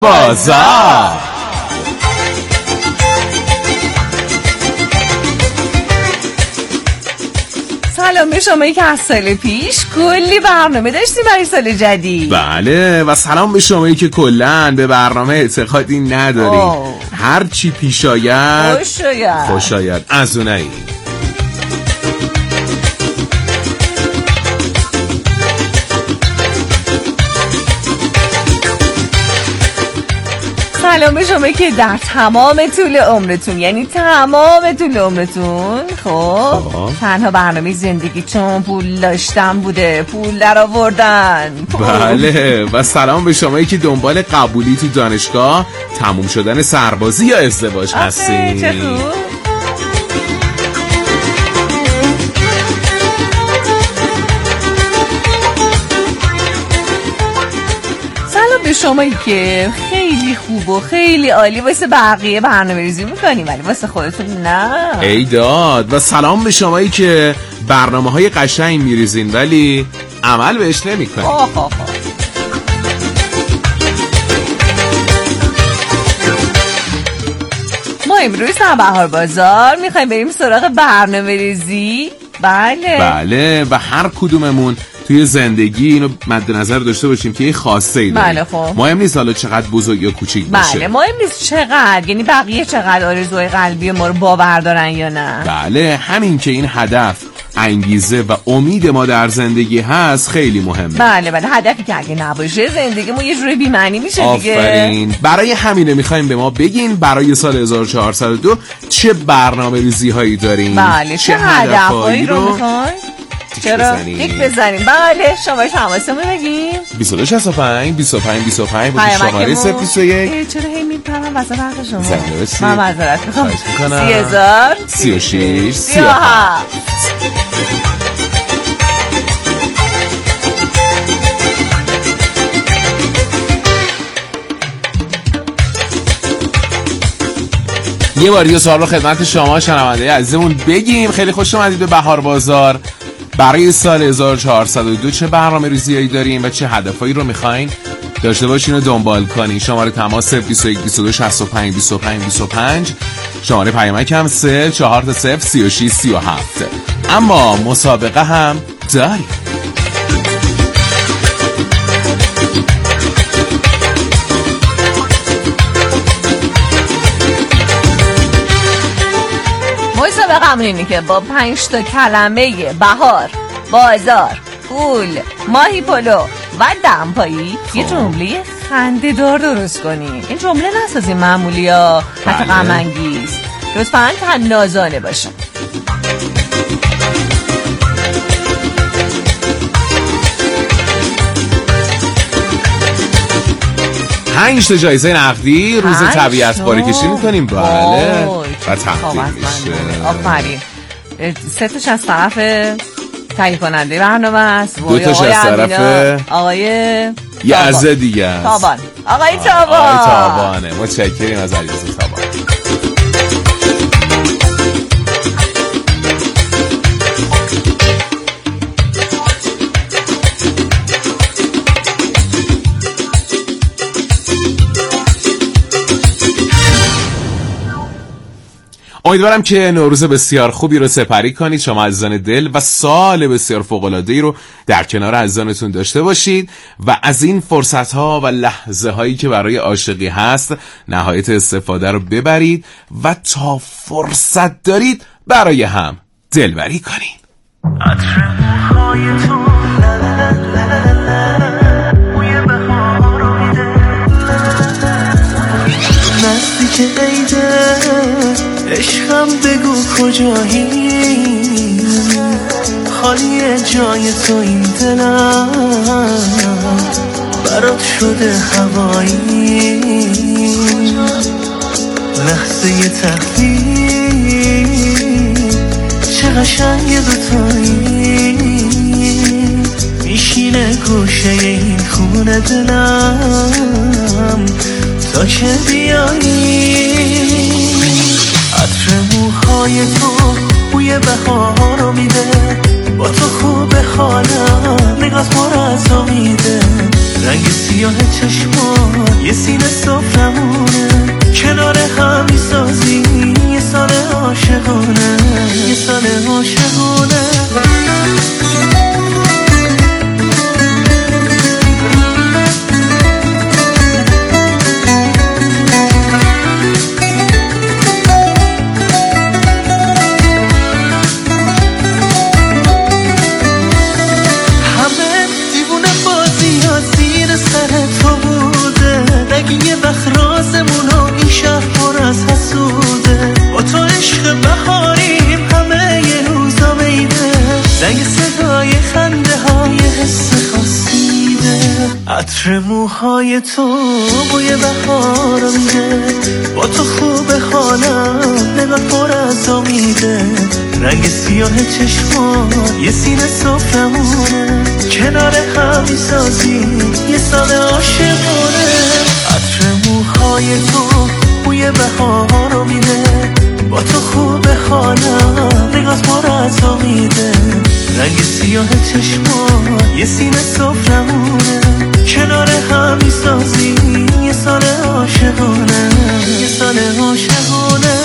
بازار. سلام به شمایی که از سال پیش کلی برنامه داشتیم برای سال جدید. بله، و سلام به شمایی که کلن به برنامه اعتقادی ندارید. هر چی پیش آید خوش آید از اونایی. سلام به شما که در تمام طول عمرتون، یعنی تمام طول عمرتون خب تنها برنامه زندگی چون پول داشتن بوده، پول در آوردن. بله، و سلام به شمایی که دنبال قبولی تو دانشگاه، تموم شدن سربازی یا ازدواج هستین. چه خوب. به شمایی که خیلی خوب و خیلی عالی واسه بقیه برنامه ریزی میکنیم ولی واسه خودتون نه. ای داد. و سلام به شمایی که برنامه‌های قشنگ میریزین ولی عمل بهش نمیکنین. ما امروز در بهار بازار میخوایم بریم سراغ برنامه ریزی. بله، و هر کدوممون توی زندگی اینو مد نظر داشته باشیم که یه خاصه ای داریم. بله خب. مهم نیست حالا چقدر بزرگ یا کوچیک باشه. بله، مهم نیست چقدر، یعنی بقیه چقدر آرزوهای قلبی ما رو باور دارن یا نه. بله، همین که این هدف، انگیزه و امید ما در زندگی هست خیلی مهمه. بله، هدفی که اگه نباشه زندگیمون یه جوری بی‌معنی میشه دیگه. آفرین. برای همینه میخوایم به ما بگین برای سال 1402 چه برنامه‌ریزی هایی دارین. بله، چه هدفهایی رو میخواین. چرا؟ یک بزنیم. بله، شما تماسمون بگیم 2265 25 25 بود شماره 021. چرا هی میپرم واسه حق شما؟ من معذرت میخوام. 30000 36 37. یه بار دیگه سوال رو خدمت شما شنونده عزیزمون بگیم. خیلی خوش اومدید به بهار بازار. برای سال 1402 چه برنامه ریزیایی داریم و چه هدفایی رو میخواین داشته باشین و دنبال کنین؟ شماره تماس 21 22 65 25 25. شماره پیامک هم 34 36 37. اما مسابقه هم داریم. مسابقه اینه که با 5 تا کلمه بهار، بازار، پول، ماهی پلو و دمپایی یه جمله خنده‌دار درست کنین. این جمله نسازین معمولی ها، حتی غم انگیز. لطفاً طنازانه باشه. 5 تا جایزه نقدی روز طبیعت باره کشی میکنیم. بله، و تقدیم میشه. آفرین. 3 تاش از طرف تهیه کننده برنامه است، 2 تاش از طرف آقای یزده دیگه است. تابان. آقای تابانه. متشکریم از عزیز تابان. امیدوارم که نوروز بسیار خوبی رو سپری کنید شما عزیزان دل و سال بسیار فوق‌العاده‌ای رو در کنار عزیزانتون داشته باشید و از این فرصت‌ها و لحظه‌هایی که برای عاشقی هست نهایت استفاده رو ببرید و تا فرصت دارید برای هم دلبری کنید. عشقم بگو کجایی، خالیه جای تو این دلم، برات شده هوایی، لحظه تقدیر چه قشنگ دوتایی، میشینه گوشه این خونه دلم تا که بیایی. عطر موهای تو بوی بهار رو میده، با تو خوب حالم نگات پر از امیده، رنگ سیاه سیاه چشمان یه سینه سفرمونه کنار هم میسازیم یه سال عاشقانه یه سال عاشقانه یه وقت رازمونو این شهر پر از حسوده با تو عشق بهاریم همه یه روزا میده زنگ صدای خنده های حس خاصیده عطر موهای تو بوی بهار میده با تو خوب حالم نگاه پر از امیده رنگ سیاه چشمان یه سینه سفرمونه کنار هم میسازیم یه سال عاشقانه عطر موهای تو بوی بهار رو میده با تو خوب حالم نگاه پر از امیده رنگ سیاه چشمان یه سینه سفرمونه کنار هم میسازیم یه سال عاشقانه یه سال عاشقانه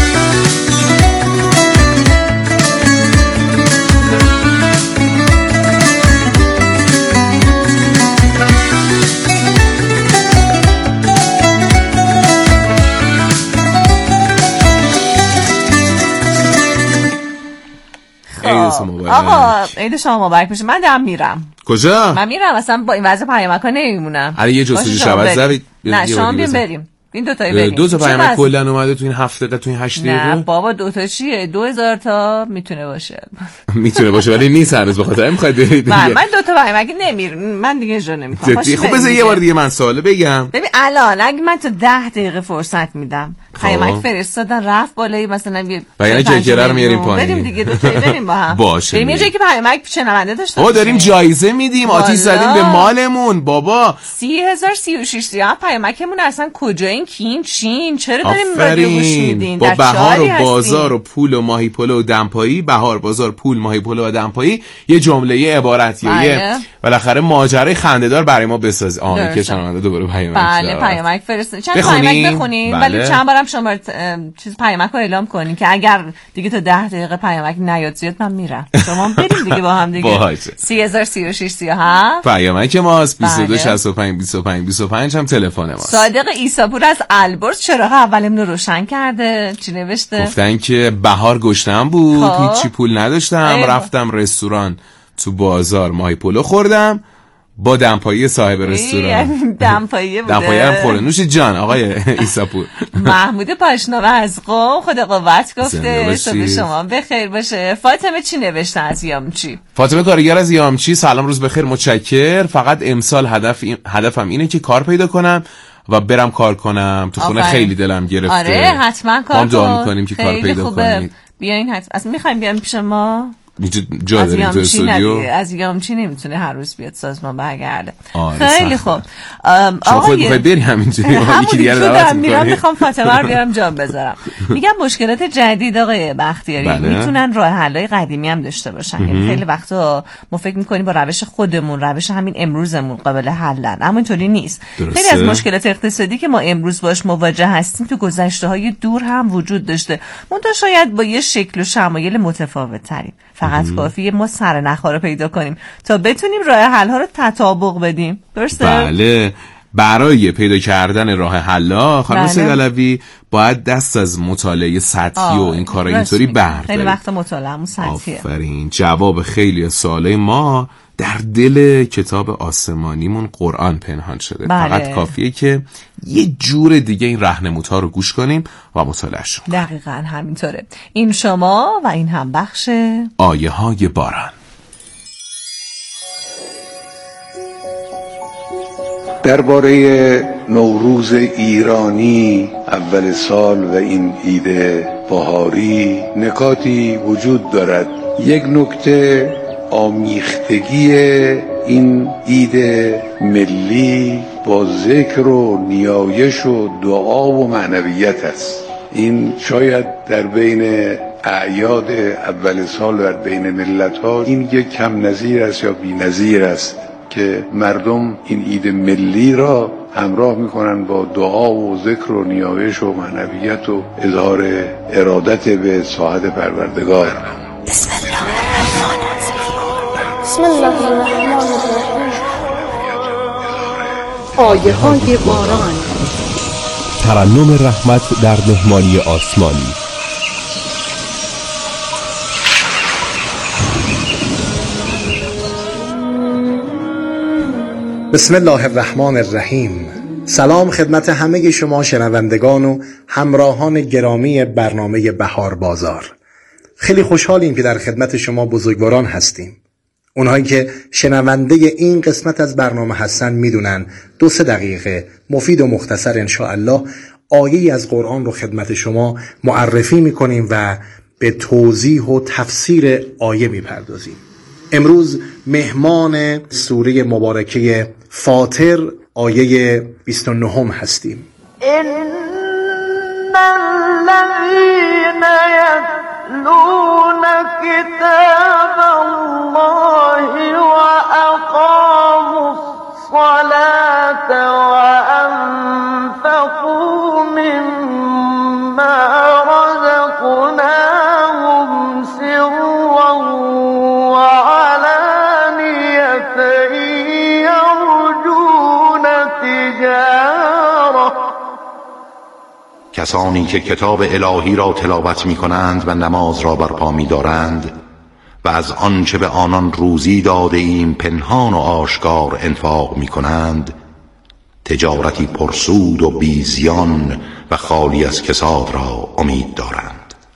آقا عید شما مبارک باشه. من دارم میرم. کجا؟ من میرم اصلا با این وضع پیامک‌ها نمیمونم. علی یه جستجو شب زدید. نه شما بریم. این دو تایی بریم. دو تا پیامک کلا اومده تو این هفته تا تو این 8 دقیقه. نه بابا دو تا چیه؟ 2000 تا میتونه باشه. میتونه باشه ولی نیست هر روز بخاطر میخواد برید. من دو تا پیامک نمیرم. من دیگه اجرا نمیکنم. خب بذار یه بار دیگه من سوالو بگم. ببین الان اگه من تو 10 دقیقه فرصت میدم. پیامک فرستادن رفت بالایی مثلا یه بیان جکره رو میاریم پایین. بریم دیگه دو تا بریم با هم. باشه. بریم یه جایی که پیامک شنونده داشته بابا داریم جایزه میدیم آتیش زدیم به مالمون بابا 30036 پیامکمون اصلا کجایین کین چین چرا داریم رادیو گوش میدین با بهار و بازار و پول و ماهی پلو و دمپایی بهار بازار پول ماهی پلو و دمپایی یه جمله عبارتیه بالاخره ماجرای خنده‌دار برای ما بساز که شنونده دوباره پیامک بله پیامک فرستین چند پیامک بخونین ولی چند بارم شما چیز پیامک رو اعلام کنین که اگر دیگه تا 10 دقیقه پیامک نیاد زیاد من میرم شما بریم دیگه با هم دیگه 30036 37 پیامک ماست 2265 25 25 هم تلفن ماست. صادق عیساپور از البرز چراغ اولمون رو روشن کرده چی نوشته؟ گفتن که بهار گشتم بود هیچی پول نداشتم رفتم رستوران تو بازار ماهی پلو خوردم با دمپایی صاحب رستوران دمپایی بوده دمپایی هم خورده نوش جان آقای عیساپور محمود پاشنامه از قم خدا قوت گفته صبح شما بخیر باشه. فاطمه چی نوشته از یامچی؟ فاطمه کارگر از یامچی سلام روز بخیر متشکر فقط امسال هدفم اینه که کار پیدا کنم و برم کار کنم تو خونه خیلی دلم گرفته. آره حتما کار کن دعا میکنیم که کار پیدا کنید. بیاین حتما اصلا میخوایم بیایم پیش ما جا داریم تو استودیو از یامچی نمیتونه هر روز بیاد سازمان برگرده. خیلی خوب شما خود میخوای بری همینجوری یکی دیگه رو دعوت میکنی میخوام فاطمه رو بیارم جام بذارم. میگم مشکلات جدید آقای بختیاری میتونن راه حلای قدیمی هم داشته باشن. یعنی خیلی وقتا ما فکر میکنیم با روش خودمون روش همین امروزمون قابل حلن اما اینطوری نیست. خیلی از مشکلات اقتصادی که ما امروز باش مواجه هستیم تو گذشته‌های دور هم وجود داشته منتها شاید با یه شکل و شمایل متفاوت تریم. فقط کافیه ما سر نخا رو پیدا کنیم تا بتونیم راه حل ها رو تطابق بدیم. درسته؟ بله برای پیدا کردن راه حلا خانم سید علوی باید دست از مطالعه سطحی و این کارا اینطوری برداریم. خیلی وقت مطالعه‌مون سطحیه. آفرین جواب خیلی از سوالای ما در دل کتاب آسمانیمون قرآن پنهان شده. فقط کافیه که یه جور دیگه این راهنمودها رو گوش کنیم و مطالعه‌اش کنیم. دقیقاً همینطوره. این شما و این هم بخش آیه های باران. درباره نوروز ایرانی اول سال و این عید بهاری نکاتی وجود دارد. یک نکته آمیختگی این عید ملی با ذکر و نیایش و دعا و معنویت است. این شاید در بین اعیاد اول سال و در بین ملت ها این یک کم نظیر است یا بی نظیر است که مردم این عید ملی را همراه میکنن با دعا و ذکر و نیایش و معنویت و اظهار ارادت به ساعت پروردگار. بسم الله الرحمن الرحیم. آیه های باران، ترنم رحمت در مهمانی آسمانی. بسم الله الرحمن الرحیم. سلام خدمت همه شما شنوندگان و همراهان گرامی برنامه بهار بازار. خیلی خوشحالیم که در خدمت شما بزرگواران هستیم. اونهایی که شنونده این قسمت از برنامه هستن میدونن 2-3 دقیقه مفید و مختصر انشاءالله آیه‌ای از قرآن رو خدمت شما معرفی میکنیم و به توضیح و تفسیر آیه میپردازیم. امروز مهمان سوره مبارکه فاطر آیه 29 هستیم. ان الذين يتلون كتاب الله وأقاموا الصلاة وأنفقوا مما رزقناهم سرا وعلانية يرجون تجارة. کسانی که کتاب الهی را تلاوت می کنند و نماز را برپا می دارند و از آنچه به آنان روزی داده ایم پنهان و آشکار انفاق می کنند، تجارتی پرسود و بیزیان و خالی از کساد را امید دارند.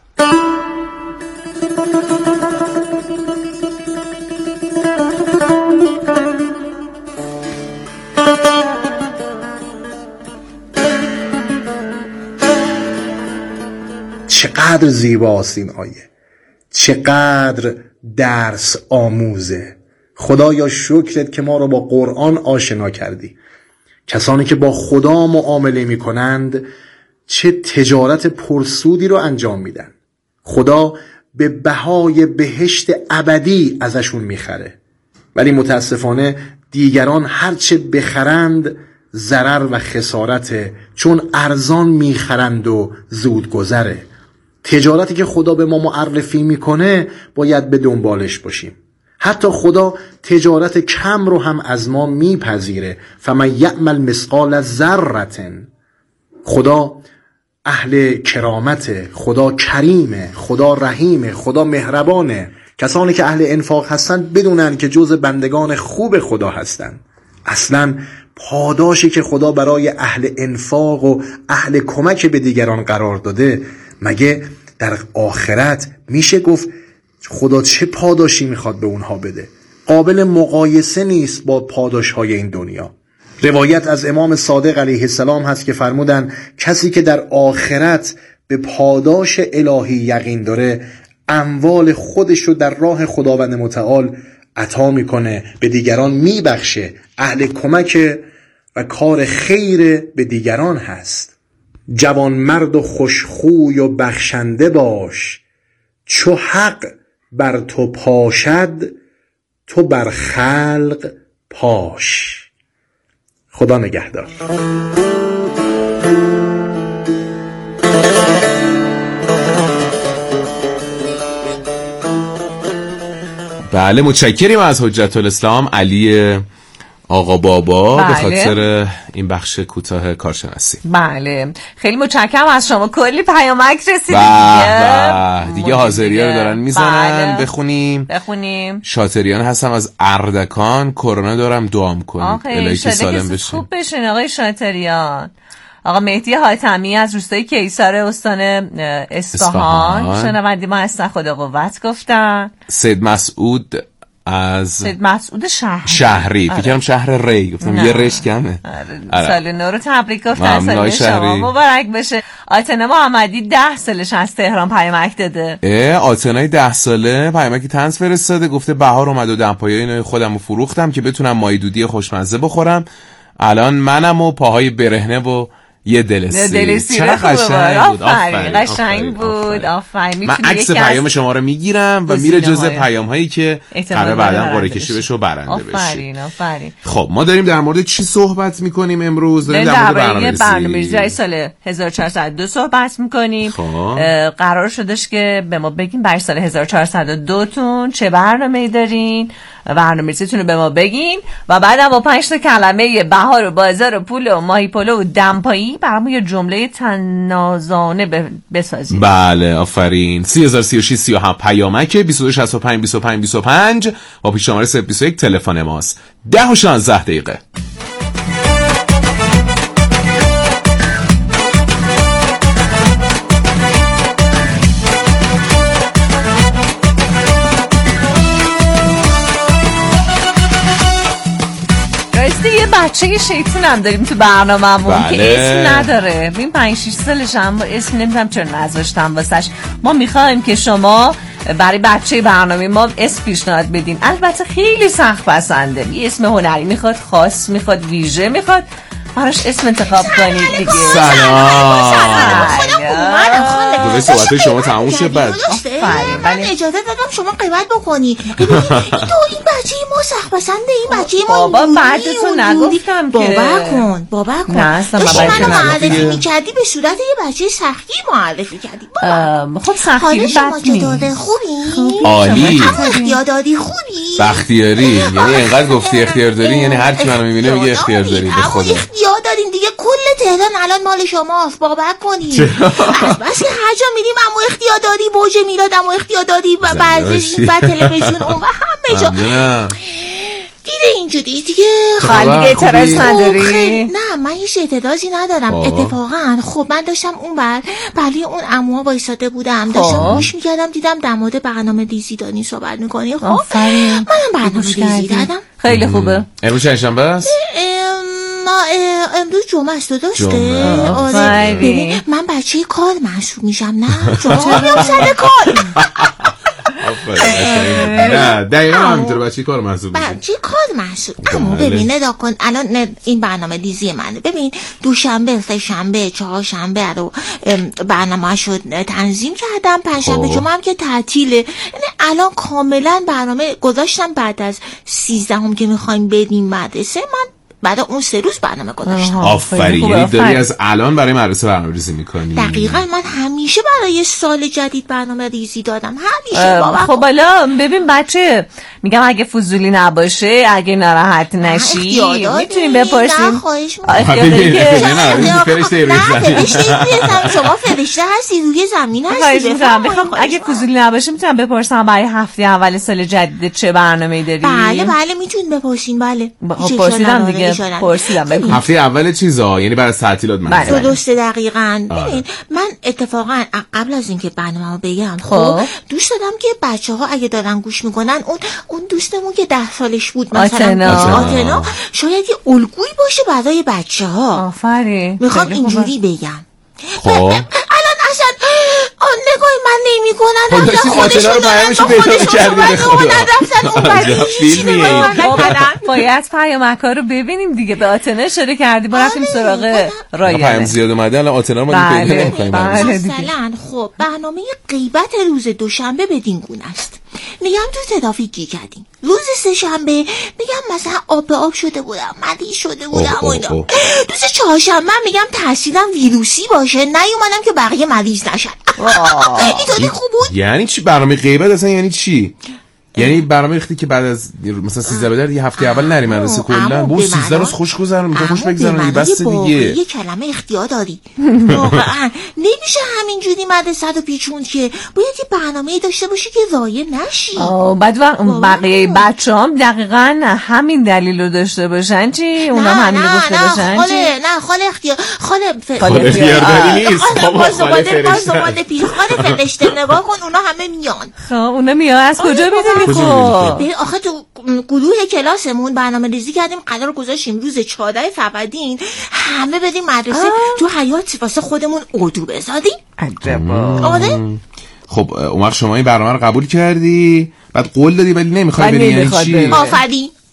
چقدر زیباست این آیه، چقدر درس آموزه. خدایا شکرت که ما رو با قرآن آشنا کردی. کسانی که با خدا معامله می کنند چه تجارت پرسودی رو انجام میدن. خدا به بهای بهشت ابدی ازشون میخره، ولی متاسفانه دیگران هرچه بخرند ضرر و خسارته، چون ارزان میخرند و زود گذره. تجارتی که خدا به ما معرفی میکنه باید به دنبالش باشیم. حتی خدا تجارت کم رو هم از ما میپذیره. فمن یعمل مثقال ذره. خدا اهل کرامته، خدا کریمه، خدا رحیمه، خدا مهربانه. کسانی که اهل انفاق هستن بدونن که جز بندگان خوب خدا هستن. اصلا پاداشی که خدا برای اهل انفاق و اهل کمک به دیگران قرار داده، مگه در آخرت میشه گفت خدا چه پاداشی میخواد به اونها بده؟ قابل مقایسه نیست با پاداشهای این دنیا. روایت از امام صادق علیه السلام هست که فرمودن کسی که در آخرت به پاداش الهی یقین داره، اموال خودش رو در راه خداوند متعال عطا میکنه، به دیگران میبخشه، اهل کمک و کار خیر به دیگران هست. جوان مرد و خوشخوی و بخشنده باش، چو حق بر تو پاشد تو بر خلق پاش. خدا نگهدار. بله، متشکریم از حجت الاسلام علی آقا بابا به خاطر این بخش کوتاه کارشناسی. بله، خیلی متشکرم از شما. کلی پیامک رسید دیگه حاضری‌ها رو دارن میزنن. بخونیم. شاطریان هستم از اردکان. کرونا دارم، دعام کنید الهی که سالم بشین. خوب بشین آقای شاطریان. آقا مهدی حاتمی از روستای کیسار استان اصفهان شنوندی ما هستن، خدا قوت گفتن. سید مسعود از سید مسعود شهری. فکر کنم شهر ری، گفتم یه رش کمه. سال نو رو تبریک گفتن، سال شما مبارک بشه. آتنا محمدی 10 سالش از تهران پیامک داده. آتنای 10 ساله پیامکی طنز فرستاده، گفته بهار اومد و دمپایی نوی خودم رو فروختم که بتونم مای دودی خوشمزه بخورم. الان منم و پاهای برهنه و یه دل سیر. چرا قشنگ بود. قشنگ بود. آفرین. من عکس پیام شما رو میگیرم و میره جزء پیام‌هایی که قراره بعداً قرعه کشی بشه و برنده بشه. آفرین. خب ما داریم در مورد چی صحبت میکنیم امروز؟ داریم در مورد برنامه‌ریزی سال 1402 صحبت میکنیم. قرار شدش که به ما بگین برای سال 1402 تون چه برنامه‌ای دارین، برنامه‌ریزیتون رو به ما بگین و بعدم با 5 تا کلمه بهار و بازار و پول و ماهی پلو و دمپایی برامون یه جمله تنازانه بسازید. بله آفرین. 3036 37 پیامک 2265 25 25 با پیش شماره 021 تلفن ماست. 10 و 16 دقیقه. یه بچه شیطون هم داریم تو برنامه‌مون که اسم نداره. ببین 5-6 سالش هم اسم نمیدونم چرا نذاشتم واسش. ما میخوایم که شما برای بچه برنامه ما اسم پیشنهاد بدین. البته خیلی سخت پسنده. یه اسم هنری میخواد، خاص میخواد، ویژه میخواد. براش اسم انتخاب کنید دیگه. سلام. خودم صحبت شما تموم شد بعد. من اجازه دادم شما قیمت بکنی. ببینید این بچه ما سخت پسنده، این بچه ما بابا بعدتون نگفتم که باور کن نه اصلا منو معرفی میکردی به صورت یه بچه سختی معرفی کردی. خب سختی بد نیست. خوبی؟ عالی. اختیارداری خوبی؟ بختیاری. یعنی اینقدر گفتی اختیار داری، یعنی هر کی منو میبینه میگه اختیار داری. به خدا اختیار دارین دیگه. کل تهران الان مال شماست. باور کنید. بس هر جا میریم اما اختیار داری، برج میلاد اما اختیار داری و ورزش و تلویزیون اون و همه جا دیره اینجوری دیگه. خالی اعتراض نداری؟ نه من هیچ اعتراضی ندارم. اتفاقا خب من داشتم اون برای اون عموها وایساده بودم، داشتم گوش میکردم، دیدم در مورد برنامه ریزی دانی صحبت میکنی. خب منم برنامه ریزی دادم. خیلی خوبه. امروز چند شنبه است؟ امروز جمعه است درسته؟ آره. ببین من بچه کار محسوب میشم. نه شما میام سر کار. نه دقیقا همینطور بچه کار محسوب میشه. بچه کار محسوب. اما ببین ندا کن الان این برنامه ریزی منه. ببین دوشنبه، سه‌شنبه، چهارشنبه رو برنامه شد تنظیم کردم. پنجشنبه جمعه هم که تعطیله. یعنی الان کاملا برنامه گذاشتم. بعد از 13 که میخوایم بریم مدرسه من بعد اون 3 روز برنامه گذاشتم. آفرین. یعنی داری از الان برای مدرسه برنامه ریزی میکنی؟ دقیقاً. من همیشه برای سال جدید برنامه ریزی دادم. همیشه. خب حالا ببین بچه میگم اگه فضولی نباشه، اگه ناراحت نشی میتونیم بپرسیم. نه خواهش میکنم. فرشته روی زمین. شما فرشته هستی روی زمین هستی. اگه فضولی نباشه میتونم بپرسم برای هفته اول سال جدید چه برنامه‌ای داری؟ بله میتونید بپرسین. بله پرسیدم دیگه. پرسیدم هفته اول چیزا یعنی بعد از تعطیلات من. درسته دقیقاً. ببین من اتفاقا قبل از اینکه برنامه‌مو بگم خب دوست دادم که بچه‌ها اگه دارن گوش میکنن اون دوستمون که 10 سالش بود مثلا آتنا شاید یه الگویی باشه برای بچه‌ها. آفرین. میخوام اینجوری بگم. خب الان اصلا نگاهی من نمی کنن. خب داشتی آتنا رو پیامشو پیدا کردی به خدا. باید پیامک‌ها رو ببینیم دیگه. به آتنا اشاره کردی با رفتیم سراغ رایانه. پیام زیاد اومده الان آتنا رو ما پیدا نمی‌کنیم. مثلا خب برنامه غیبت روز دوشنبه بدین گونه است. میگم تو ترافیک گیر کردیم. روز سه‌شنبه میگم مثلا آب به آب شده بودم، مریض شده بودم و اینا. روز چهارشنبه میگم تحصیلم ویروسی باشه نیومدم که بقیه مریض نشن. اینطوری خوب بود. یعنی چی برنامه غیبت اصلا؟ یعنی چی؟ یعنی برنامه ریختی که بعد از مثلا 13 بدر یه هفته اول نری مدرسه کلا بو 13 روز خوش گذرون میگه خوش بگذرونی بس دیگه. یه کلمه اختیار داری. واقعا نمیشه همینجوری مدرسه رو پیچوند که باید یه برنامه‌ای داشته باشی که ضایع نشی. بعد بقیه بچه‌ام دقیقاً همین دلیل رو داشته باشن چی؟ اونا همین رو گفته باشن چی؟ خاله اختیار داری نیست. خاله فرشته نگاه کن اونا همه میان. خب اونا میان از کجا میدونی؟ خب آخه تو گروه کلاسمون برنامه ریزی کردیم. قرار گذاشتیم روز 14 فروردین همه بریم مدرسه تو حیاط واسه خودمون اردو بزادیم. عجبا. آره. خب اون وقت شما این برنامه رو قبول کردی بعد قول دادی ولی نمیخوای بری. یعنی چی؟ آفرین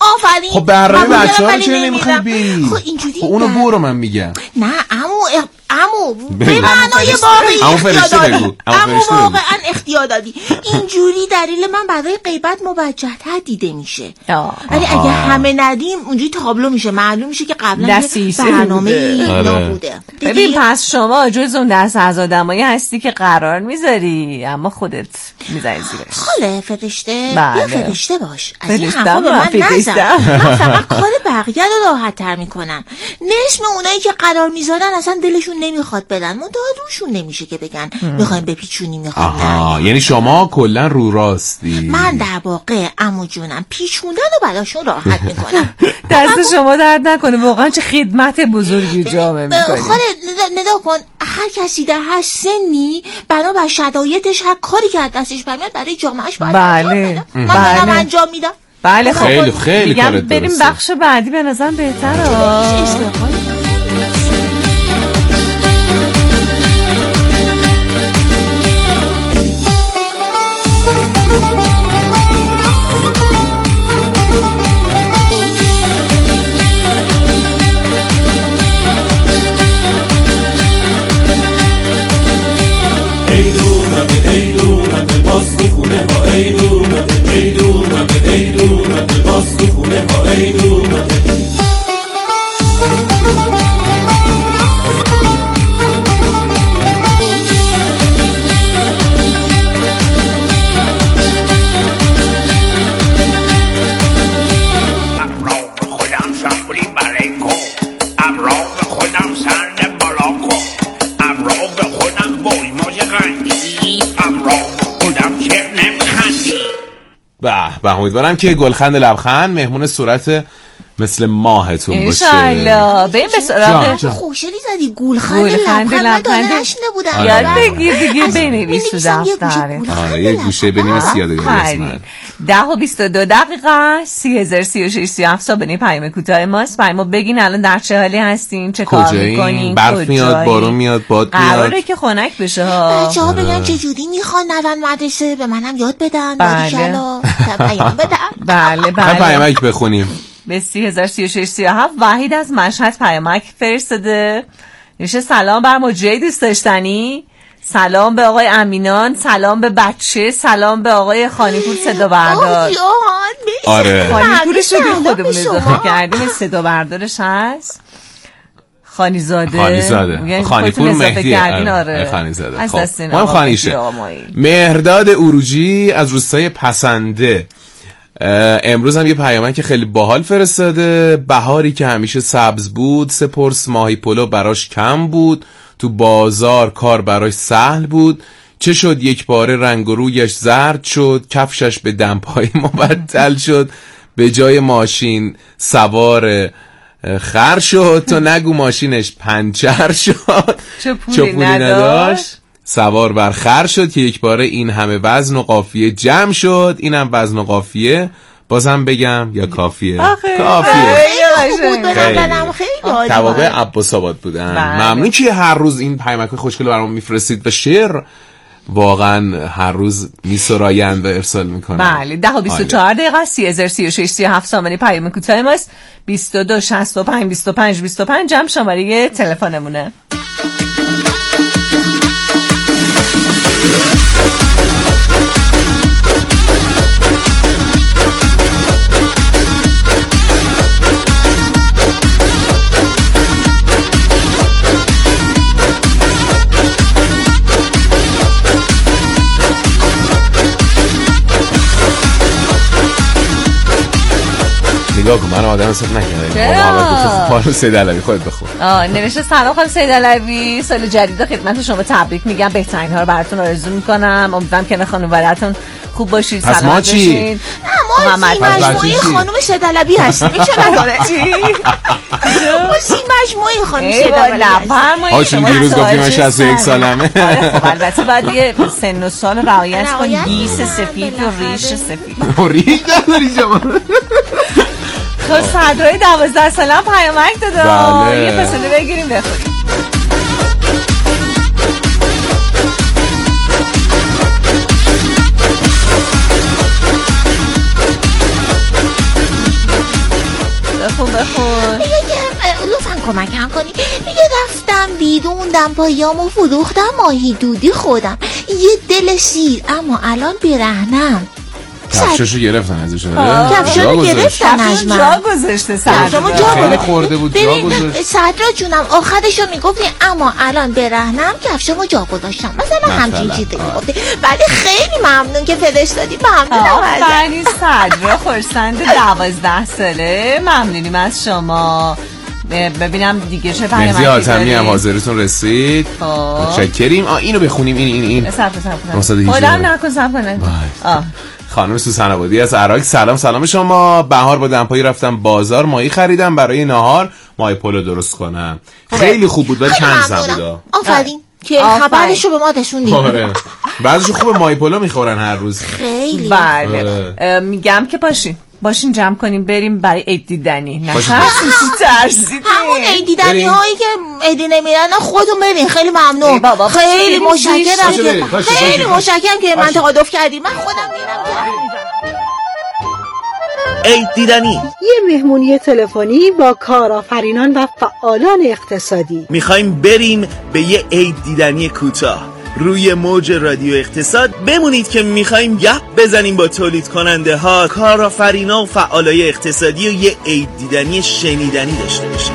آفرین. خب برای بچه‌ها رو چرا نمیخوای بری؟ خب اینجوری اونو برو من میگم. نه عمو به معنای واقعی اختیار دادی. عمو واقعا اختیار دادی. اینجوری دلیل من برای غیبت موجه‌تر دیده میشه. ولی اگه همه ندیم اونجوری تابلو میشه، معلوم میشه که قبلا برنامه نبوده. ببین پس شما جز اون دست از آدمایی هستی که قرار میذاری اما خودت میذاری زیرش. خاله فرشته بله. یا فرشته باش. از این حرفا به من نزن. من فقط کار بقیه رو راحت تر میکنم. نصف اونایی که قرار میذارن اصلا دلشون نمیخواد بدن، مدادوشون نمیشه که بگن میخوایم بپیچونیم میخوایم. آها یعنی شما کلا رو راستی. من در واقع عمو جونم پیچوندن رو براشون راحت میکنم. دست شما درد نکنه، واقعا چه خدمت بزرگی جامعه میکنی. خاله ندا کن، هر کسی در هر سنی بنابر شرایطش هر کاری که دستش برمیاد برای جامعهش باید بله من انجام میدم. بله خیلی کارت درسته. بریم بخش بعدی به نظرم بهتره. به امیدوارم که گلخند لبخند مهمون صورت مثل ماهتون باشه انشالله. بریم به سراغ خوشحالی زدی گلخند لبخند نشنده بودم. یاد بگیر دیگه بنویس تو دفتر. آره یه گوشه بنویس یادگاری اسمن. 10:22 303637 سابنی پیام کوتاه ماست. برای ما بگین الان در چه حالی هستین، چه کار میکنین، برف میاد، بارون میاد، باد میاد. قراره که خنک بشه ها. بچه‌ها بگن چه جوری میخوان نرن مدرسه، به منم یاد بدن. باریکلا پیام بدن. بله پیامک بخونیم. به 303637 وحید از مشهد پیامک فرستاده. نوشته سلام بر مجری دوست داشتنی، سلام به آقای امینان، سلام به بچه، سلام به آقای خانیپور صدا بردار. آره خانیپورش رو به خودمون اضافه کردیم، صدا بردارش هست خانیزاده خانیپور مهدی. آره خانیزاده. از دستین ما خانیشه. مهرداد اروجی از روستای پسنده امروز هم یه پیامک که خیلی باحال فرستاده. بهاری که همیشه سبز بود، سپرس ماهی پلو براش کم بود، تو بازار کار براش سهل بود، چه شد یک باره رنگ و رویش زرد شد، کفشش به دمپایی مبدل شد، به جای ماشین سوار خر شد، تو نگو ماشینش پنچر شد، چه پولی نداشت، سوار بر خر شد که یک باره این همه وزن و قافیه جمع شد. اینم وزن و قافیه بازم بگم یا کافیه؟ کافیه. توابع عباس آباد بودن. ممنون که هر روز این پیامک خوشگل برام میفرستید و شعر واقعا هر روز میسرایند و ارسال میکنن. بله 10:24 303637 سامانی پیام کوتاه ماست. 22 65 25 25 هم شماره تلفنمونه. نگاه کن من آدم حساب نکردم. خانم سید علوی خودت بخون. نوشته سلام خانم سید علوی، سال جدید خدمت شما تبریک میگم، بهترین ها رو براتون آرزو میکنم. امیدوارم که خانواده‌تون خوب باشید، سلامت باشید. ما مجموعه خانم سید علوی هستیم. چه نداره چی؟ ما مجموعه خانم سید علوی. آچون دیروز گفتیم من 61 سالمه. خب البته بعد یه سن و سال رعایت کنید. گیس سفید و ریش سفید. ریش نداری شما. تو صدرهای 12 سالم پیامک داده. یه فاصله بگیریم بخوریم. اون دمپاییامو فروختم ماهی دودی خودم، یه دل سیر، اما الان برهنم. کفشاشو گرفتن ازش. کفشاشو گرفتن از من. جا گذاشته صدرامو خیلی خورده بود جا گذاشت. صدرا جونم آخرشو میگفتی اما الان برهنم کفشامو جا گذاشتم مثلا همچین چیزی میگفتی. ولی خیلی ممنون که فرستادی. ممنونم آفرین صدرا خورسند 12 ساله. ممنونیم از شما. ببینم دیگه چه پیامکی مهدی حاتمی هم حاضرتون رسید. متشکریم. اینو بخونیم. این خودم نکن صبر کنه. خانم سوسن آبادی از عراق. سلام شما. بهار با دمپایی رفتم بازار ماهی خریدم برای نهار ماهی پلو درست کنم. خیلی خوب بود ولی چند زبودا. آفرین که خبرشو به ما رسوندی. آره بعضیشون خوب ماهی پلو میخورن هر روز. خیلی بله. میگم که باشین جمع کنیم بریم برای عید دیدنی. نه ترسیدیم. همون عید دیدنی هایی که عیدی نمیرن خودتون برین. خیلی ممنون. خیلی متشکرم که من تعادف کردی. من خودم میرم. عید دیدنی، یه مهمونی تلفنی با کارآفرینان و فعالان اقتصادی. میخوایم بریم به یه عید دیدنی کوتاه روی موج رادیو اقتصاد. بمونید که میخوایم گپ بزنیم با تولید کننده ها، کارآفرینا و فعالای اقتصادی و یه عید دیدنی شنیدنی داشته باشیم.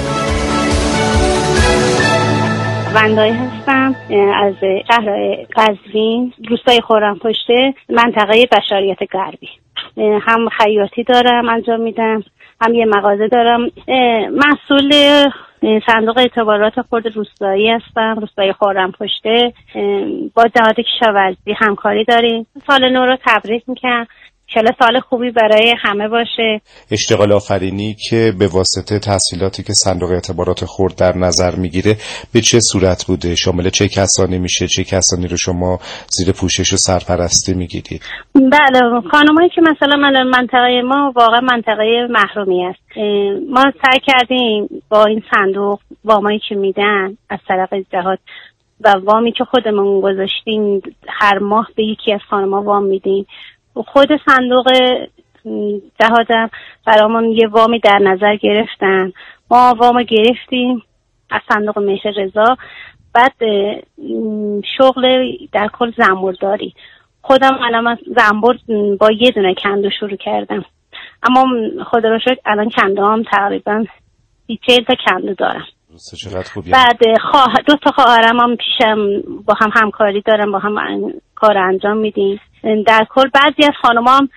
وندایی هستم از شهر قزوین، روستای خرم‌پشته، منطقه بشریت غربی. هم خیاطی دارم انجام میدم، هم یه مغازه دارم. مسئول صندوق اعتبارات خرد روستایی هستم، روستای خرم‌پشته. با جهاد کشاورزی همکاری داریم. سال نو رو تبریک میکنم. انشالله سال خوبی برای همه باشه. اشتغال آفرینی که به واسطه تحصیلاتی که صندوق اعتبارات خرد در نظر میگیره به چه صورت بوده؟ شامل چه کسانی میشه؟ چه کسانی رو شما زیر پوشش و سرپرستی میگیرید؟ بله، خانمایی که مثلا منطقه ما واقعا منطقه محرومی است. ما سعی کردیم با این صندوق وامایی که میدن از طرف جهاد و وامی که خودمون گذاشتیم، هر ماه به یکی از خانم‌ها وام میدیم. خود صندوق جهادم برامون یه وامی در نظر گرفتن. ما وام گرفتیم از صندوق مهر رضا. بعد شغل در کل زنبورداری، خودم الان زنبور با یه دونه کندو شروع کردم، اما خدا رو شکر الان کندوام تقریبا 40 تا کندو دارم. بعد دو تا خواهرم هم پیشم با هم همکاری دارم، با هم کار انجام میدیم. در کل بعضی از خانم‌ها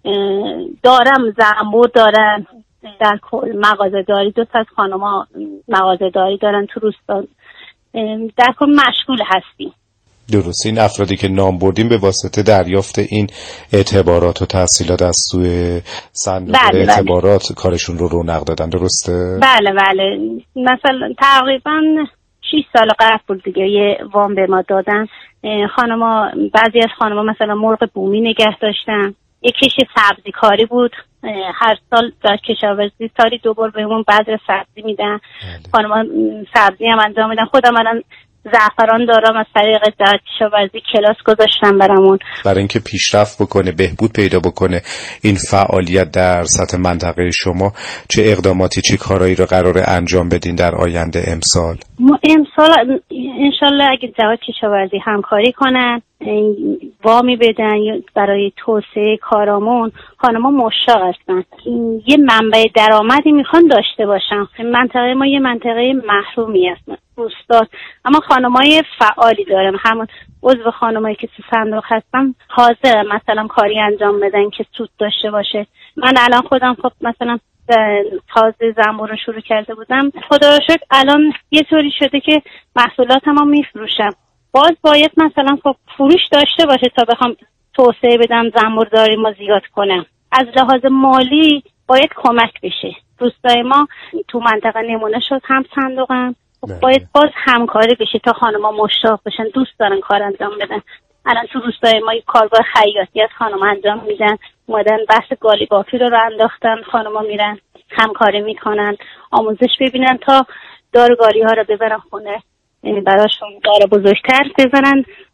دارم زنبور دارن، در کل مغازه داری. دو تا از خانم‌ها مغازه داری دارن تو روستا. در کل مشغول هستیم. درست. این افرادی که نام بردیم به واسطه دریافت این اعتبارات و تحصیلات از سوی صندوق اعتبارات کارشون رو رونق دادن، درسته؟ بله. مثلا تقریبا 6 سال قبل بود دیگه یه وام به ما دادن. خانما، بعضی از خانما مثلا مرغ بومی نگه داشتن، یکیش سبزی کاری بود. هر سال در کشاورزی سالی 2 بار بهمون بعضی سبزی میدن. خانما سبزی هم انجام میدن. خودم الان زعفران دارم، از طریق در کشاورزی کلاس گذاشتم برامون. برای اینکه پیشرفت بکنه، بهبود پیدا بکنه این فعالیت در سطح منطقه شما، چه اقداماتی، چه کارهایی رو قراره انجام بدین در آینده امسال؟ امسال انشالله اگه جهاد کشاورزی همکاری کنن، وامی بدن برای توسعه کارامون. خانم‌ها مشتاق هستن، یه منبع درآمدی میخوان داشته باشن. منطقه ما یه منطقه محرومی است، روستا، اما خانم‌های فعالی دارم. همون عضو خانمایی که تو صندوق هستن حاضر مثلا کاری انجام بدن که سود داشته باشه. من الان خودم خب مثلا تازه زنبور رو شروع کرده بودم، خدا رو شکر الان یه طوری شده که محصولاتم رو میفروشم. باز باید مثلا خب فروش داشته باشه تا بخوام توسعه بدم، زنبورداری ما زیاد کنم. از لحاظ مالی باید کمک بشه. روستای ما تو منطقه نمونه شد، هم صندوقم باید باز همکاری بشه تا خانم‌ها مشتاق بشن، دوست دارن کار انجام بدن. الان تو روستای ما یک کارگاه خیاطی از خانم‌ها انجام میدن، اومدن بحث گالی بافی رو انداختن، خانم‌ها میرن همکاری میکنن، آموزش ببینن تا دارگاری ها رو ببرن خونه، یعنی براشون دار بزرگتر بزنن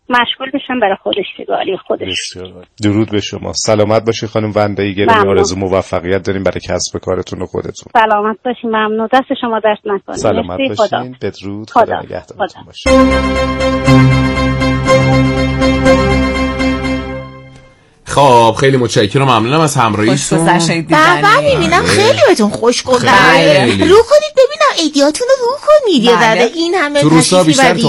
مشغول بشن برای خودشتگاری خودش. درود به شما. سلامت باشی خانم وندهی گرامی. آرزو موفقیت داریم برای کسب کارتون و خودتون. سلامت باشین. ممنون. دست شما درد نکنه. سلامت باشین. بدرود. خدا نگهدارتون باشه. خب خیلی متشکرم، ممنونم از همراهیتون. بعد میبینم خیلی بهتون خوش گذشت. رو کنید ببینم ایدیاتون رو رو کنید. یه ذره این همه تو روستا بیشتر